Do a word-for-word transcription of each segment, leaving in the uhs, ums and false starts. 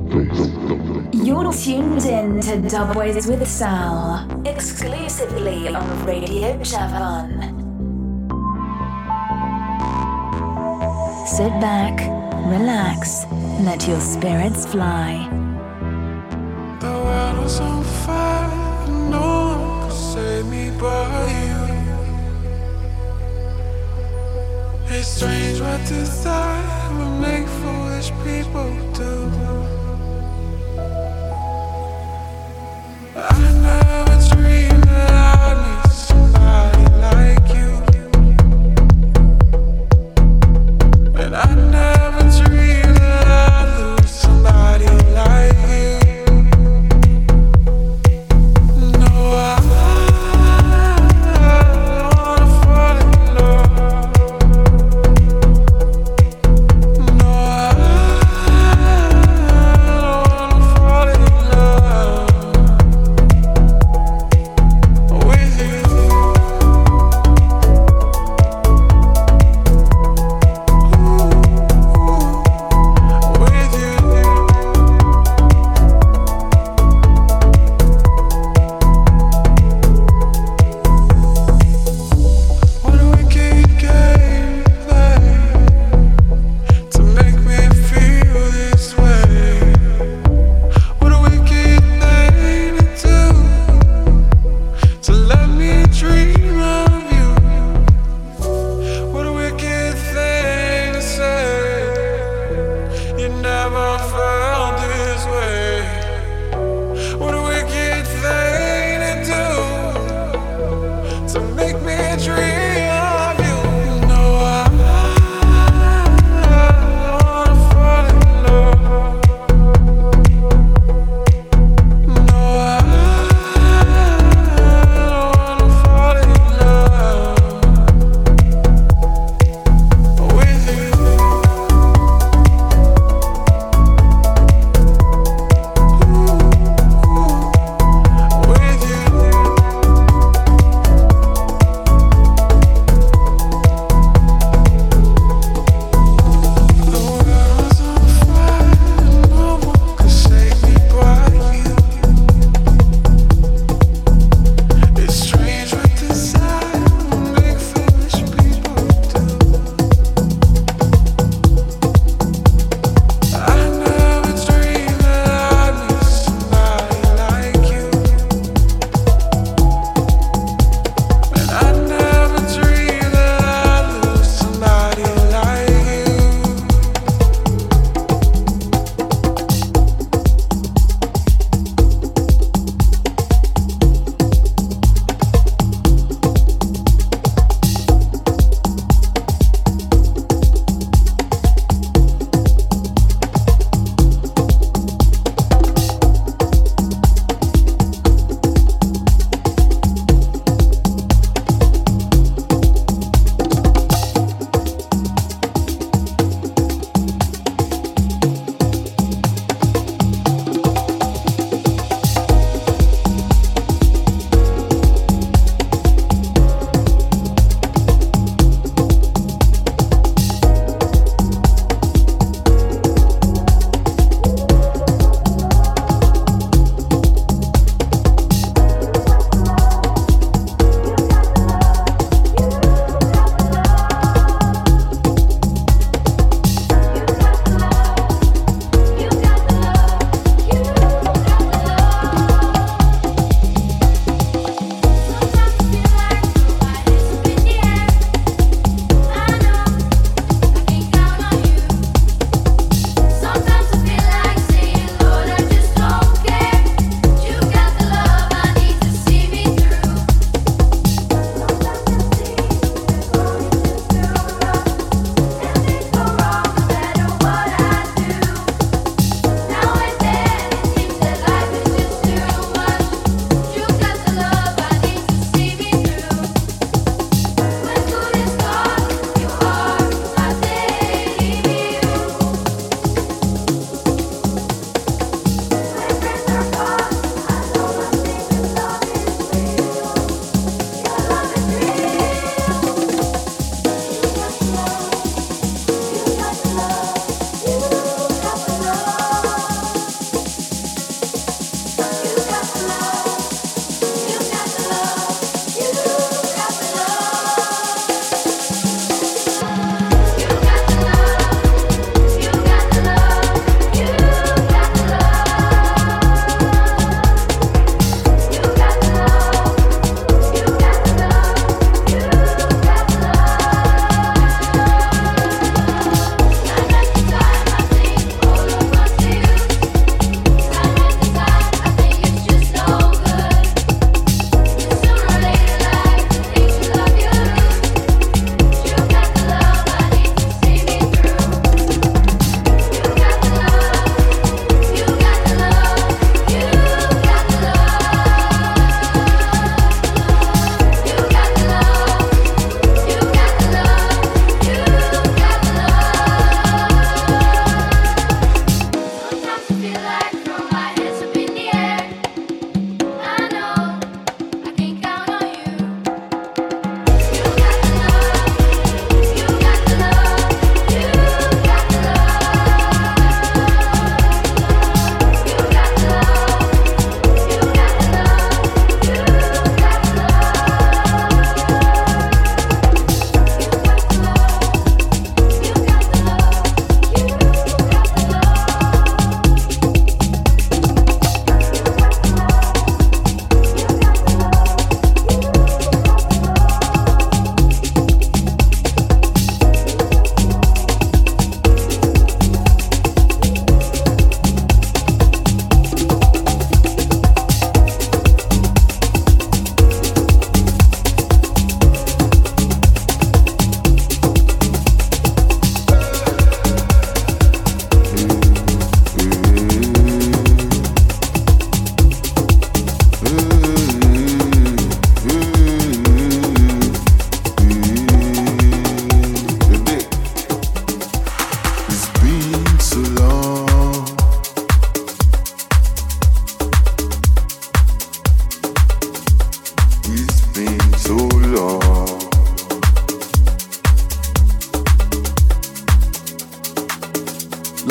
You're tuned in to Dubways with Sal, exclusively on Radio Javan. Sit back, relax, let your spirits fly. The world was on fire, no one could save me but you. It's strange what desire will make foolish people do. I never dreamed that I'd meet somebody like you, and I never dreamed that I'd lose somebody like you. No, I wanna fall in love. No, I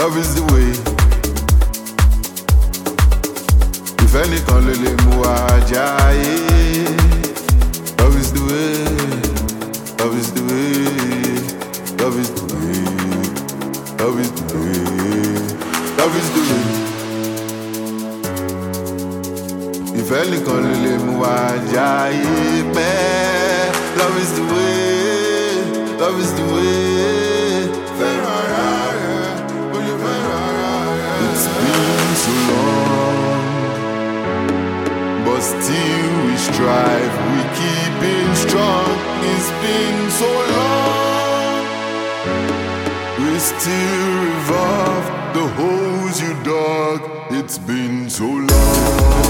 love is the way. Ìfẹ́ nìkan ló lè mú wa jáyé. Love is the way, love is the way, love is the way, love is the way, love is the way. Ìfẹ́ nìkan ló lè mú wa jáyé pẹ́. Love is the way, love is the way. It's been so long, but still we strive, we keeping strong. It's been so long, we still revolve the holes you dug. It's been so long.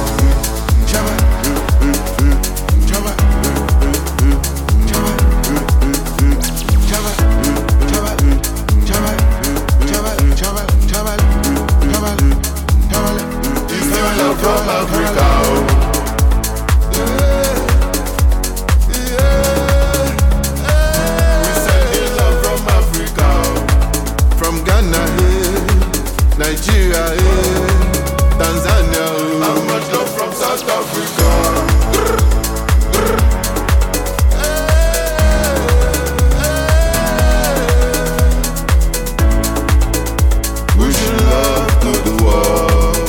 From Africa, yeah, yeah, yeah. We send love from Africa, from Ghana, yeah, Nigeria, yeah, Tanzania, yeah. How much love from South Africa? Wishing love to the world.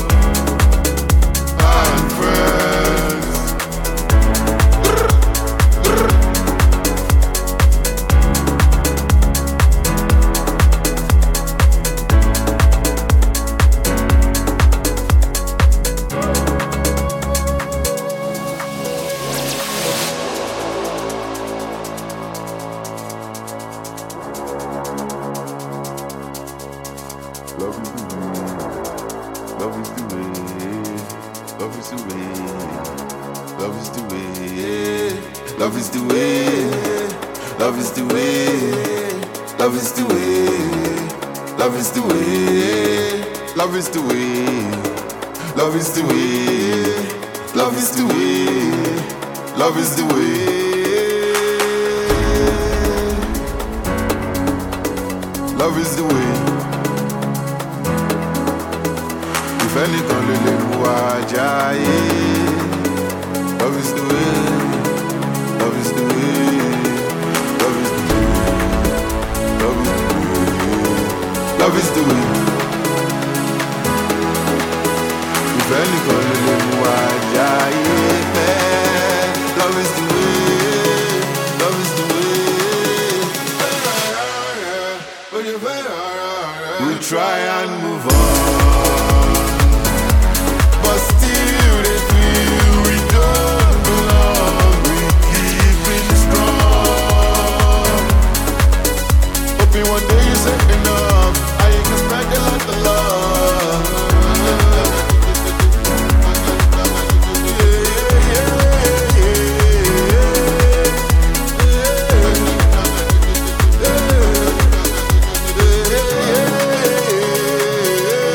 Love is the way, love is the way, love is the way, love is the way, love is the way, love is the way, love is the way, love is the way, love is the way. If anything lè lè mú wa jáyé, love is the way. Love is the way, love is the way, love is the way, love is the way. Ìfẹ́ nìkan ló lè mú wa jáyé pẹ́. Love is the way, love is the way. We try and move on, but still they feel we don't belong. One day you say enough, I can spread a lot of love. Yeah, yeah, yeah, yeah, yeah.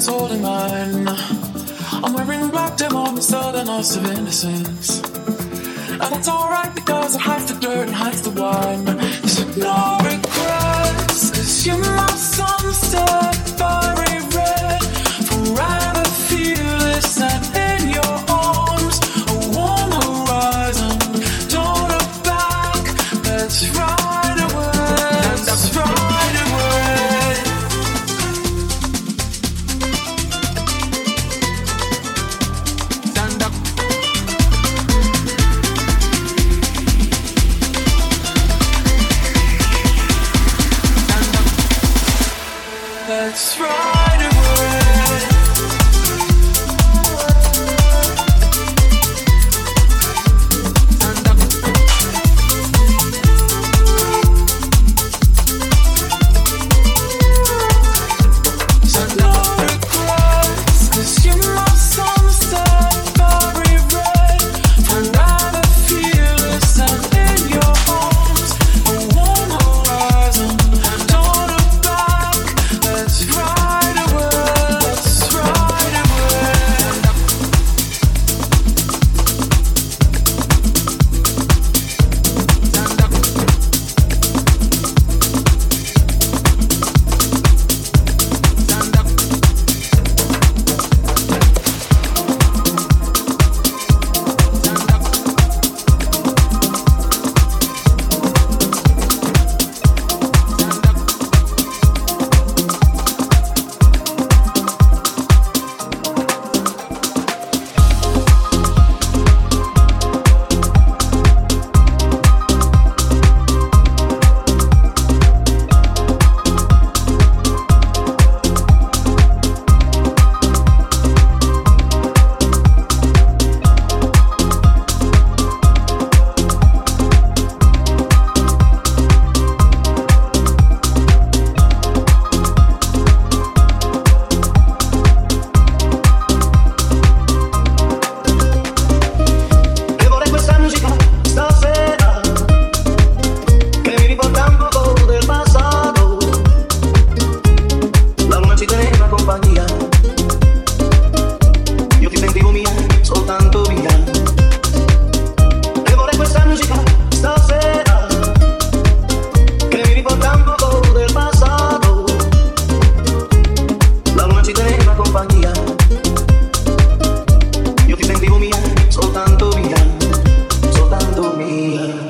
hands holding mine. I'm wearing black dim on the southern loss of innocence. And it's alright because it hides the dirt and hides the wine. So no regrets, cause you're my sunset, fiery red, forever fearless and in your arms, a warm horizon. Don't look back, let's ride away, let's ride away. Stand up. Let's ride away. Stand up. So no regrets, cause you're my sunset, fiery red, forever fearless and in your arms, a warm horizon. Don't look back. Let's ride away, let's ride away. Stand up. Stand up. Stand up. Stand up. Che vorrei questa musica stasera, che mi riporta un poco del passato. La luna ci teneva compagnia, io ti sentivo mia, soltanto mia. Che vorrei questa musica stasera, che mi riporta un poco del passato. La luna ci teneva compagnia, io ti sentivo mia, soltanto mia, soltanto mia.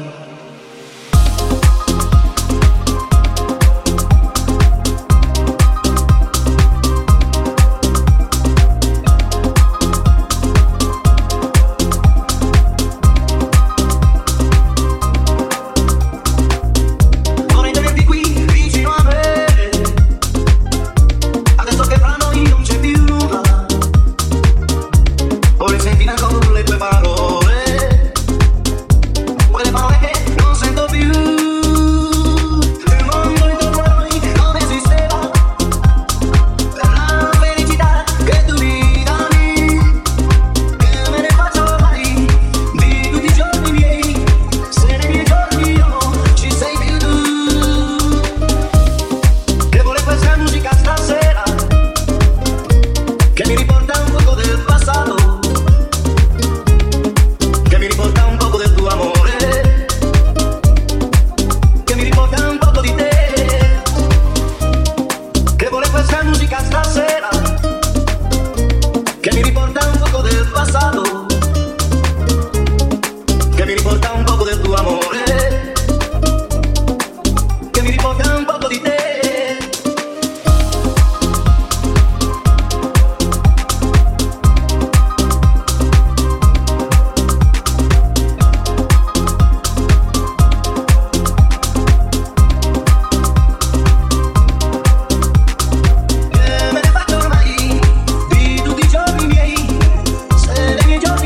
Vorrei tenerti qui vicino a me, adesso che fra noi non c'è più nulla. Vorrei sentire ancora le tue parole, quelle parole che non sento più. Il mondo intorno a noi non esisteva, per la felicità che tu mi davi, che me ne faccio ormai di tutti i giorni miei. Se nei miei giorni io ci sei più tu. Che vorrei questa musica stasera, che mi riporta un poco del passato, che mi riporta un poco del tuo amore, che mi riporta un poco di te. Che vorrei questa musica stasera, che mi riporta un poco del passato, che mi riporta un poco del tuo amore, che mi riporta un poco di te. Che me ne faccio ormai di tutti i giorni miei, se nei miei giorni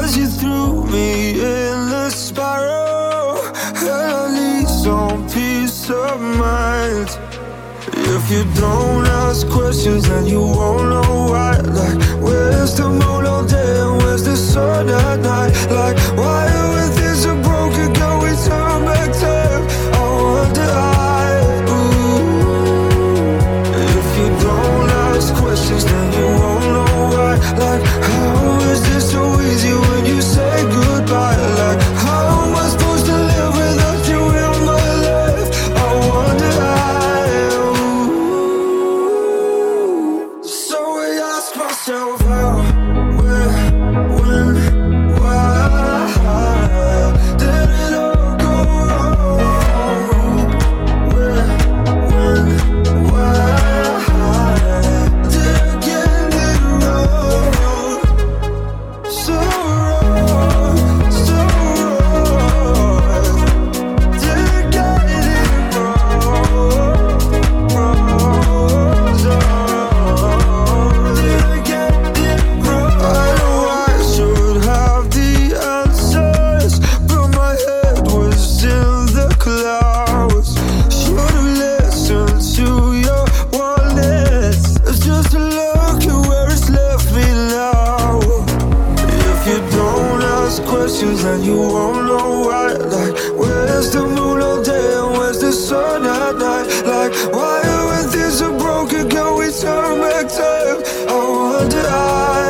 Cause you threw me in the spiral, and I need some peace of mind. If you don't ask questions, then you won't know why. Like, where's the moon all day and where's the sun at night? Like, why when things are broken, can we turn back time? I wonder why. Ooh. If you don't ask questions, then you won't know why. Like, how is this so easy when you say goodbye? Like, how am I supposed to live without you in my life? I wonder why. So I ask myself how, where, when, why did it all go wrong? Where, when, why did I get it wrong? So wrong, so wrong. Did I get it wrong? Wrong, so wrong. Did I get it wrong? I know I should have the answers, but my head was in the clouds. Should've listened to your warnings. It's just a look at where it's left me now. If you don't ask questions, then you won't know why. Like, where's the moon all day and where's the sun at night? Like, why when things are broken, can we turn back time? I wonder why.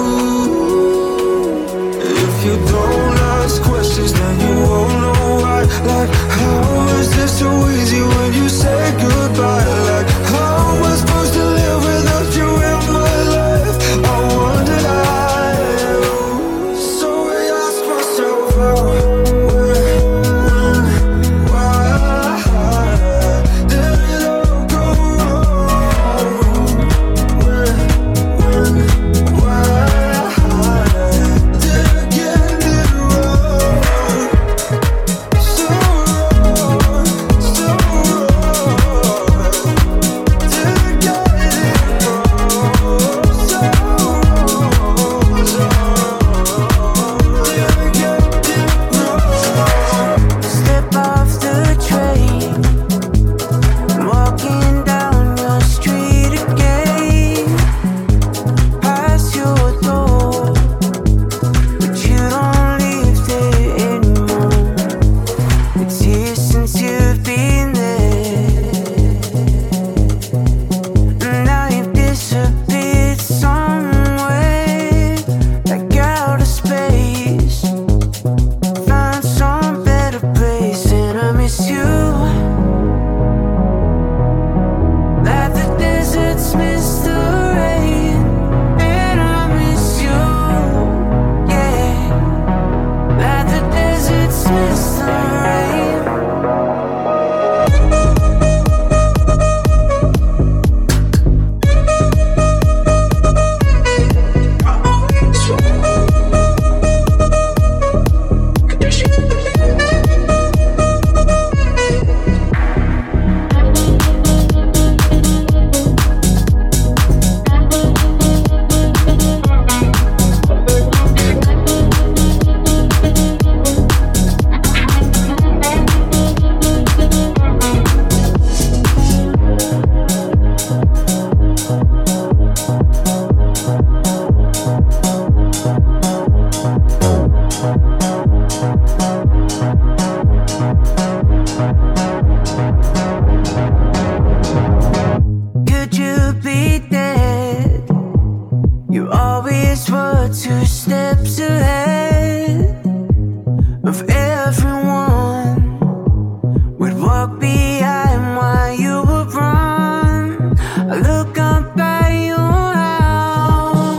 Ooh. If you don't ask questions, then you won't know why. Like, how is this so easy when you say goodbye? Like, how am I supposed to live without you in my life? I wonder why. So I ask myself how, where, when, why did it all go wrong? Where, when, why did I get it wrong? So wrong, so wrong. Did I get it wrong? So wrong, so wrong. Did I get it wrong? Step off the train, walking down your street again, past your door, but you don't live there anymore. It's years since you've been there, and now you've disappeared somewhere, like out of space. Find some better place, and I miss you like the deserts miss the rain, and I miss you, yeah, like the deserts miss the rain. Could you be dead? You always were two steps ahead of everyone. Would walk behind while you would run. I look up at your house,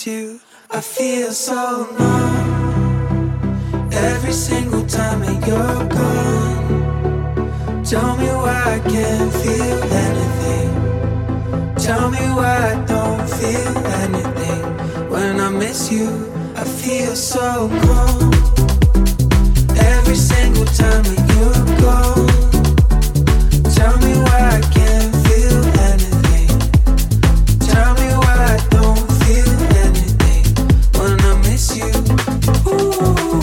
miss you. I feel so numb every single time that you're gone. Tell me why I can't feel anything. Tell me why I don't feel anything. When I miss you, I feel so cold. Every single time that you're gone. Tell me why I can't feel anything. Tell me why I don't feel anything when I miss you. Ooh.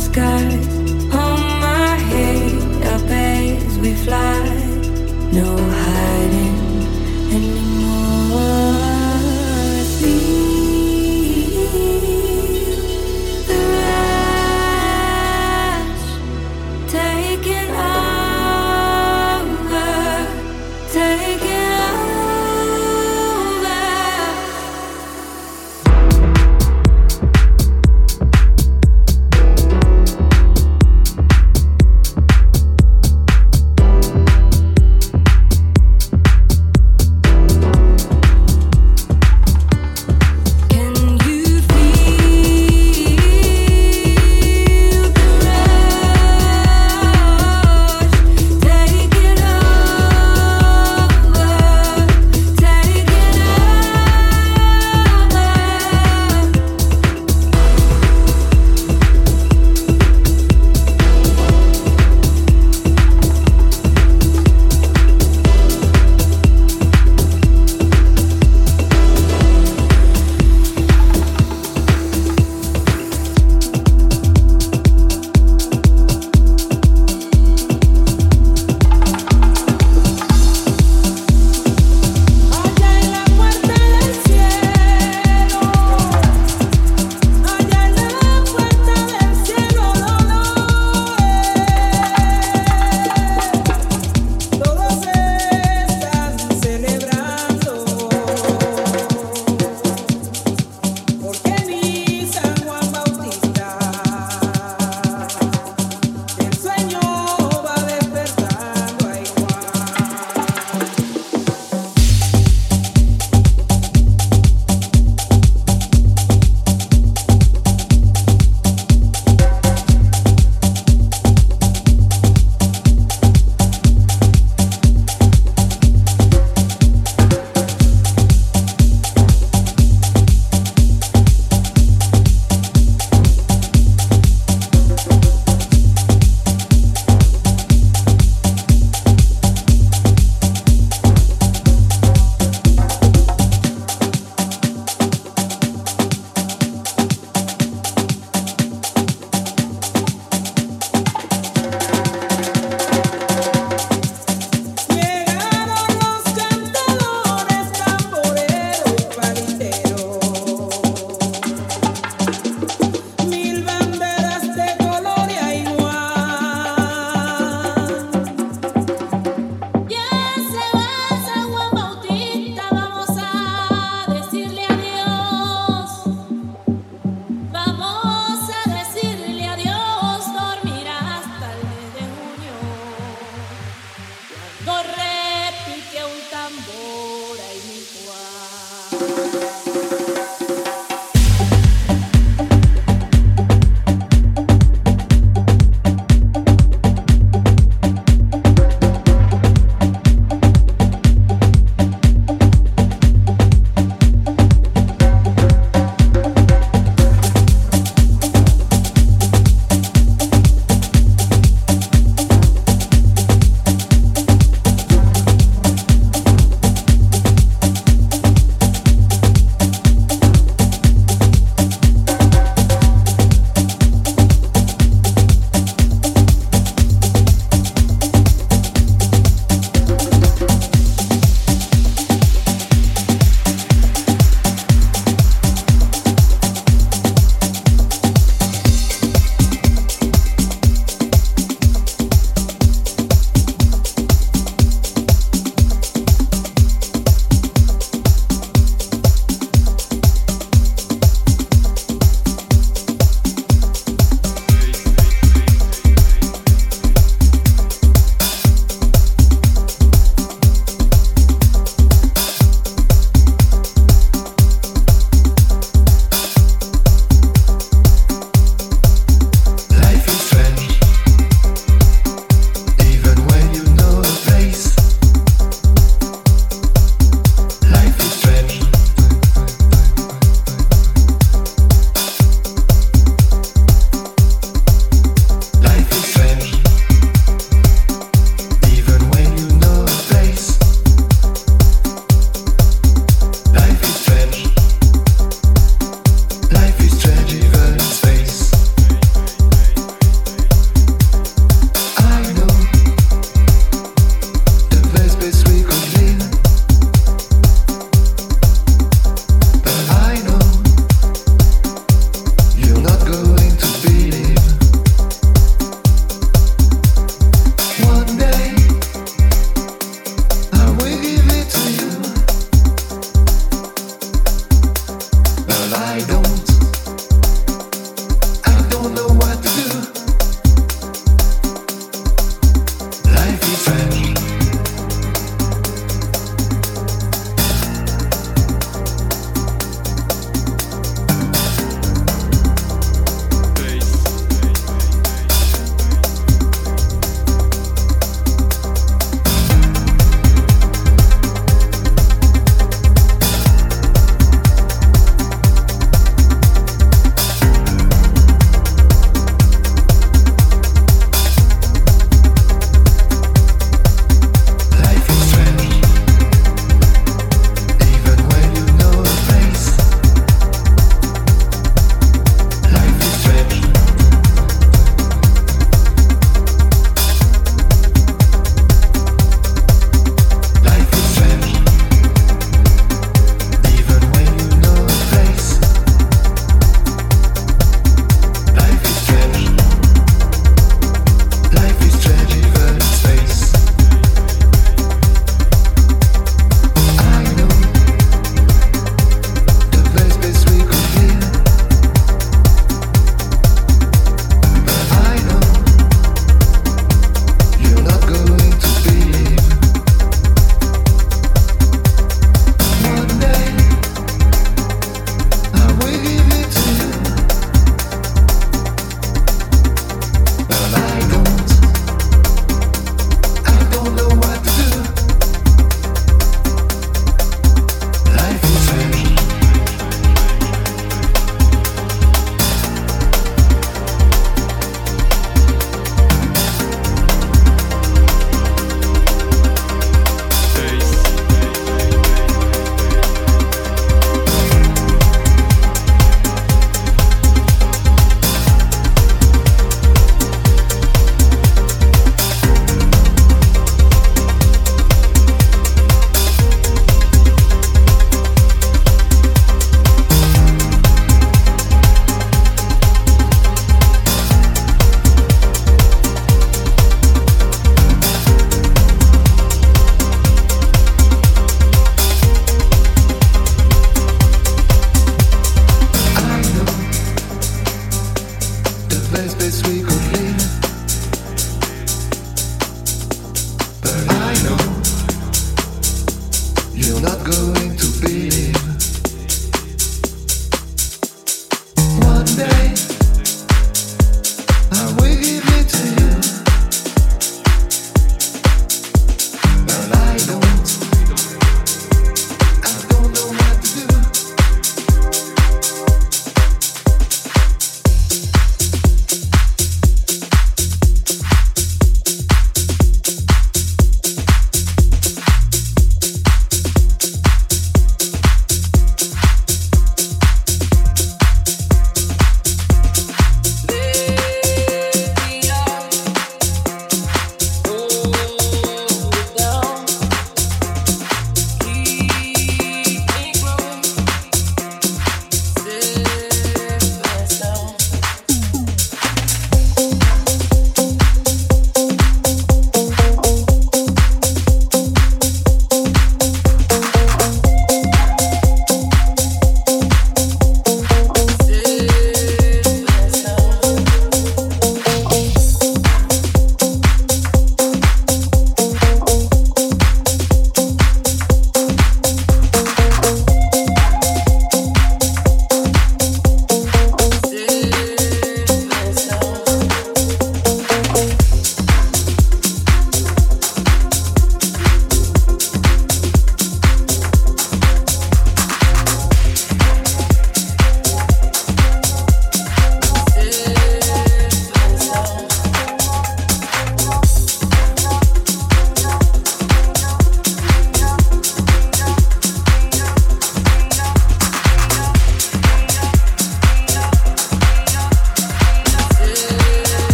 No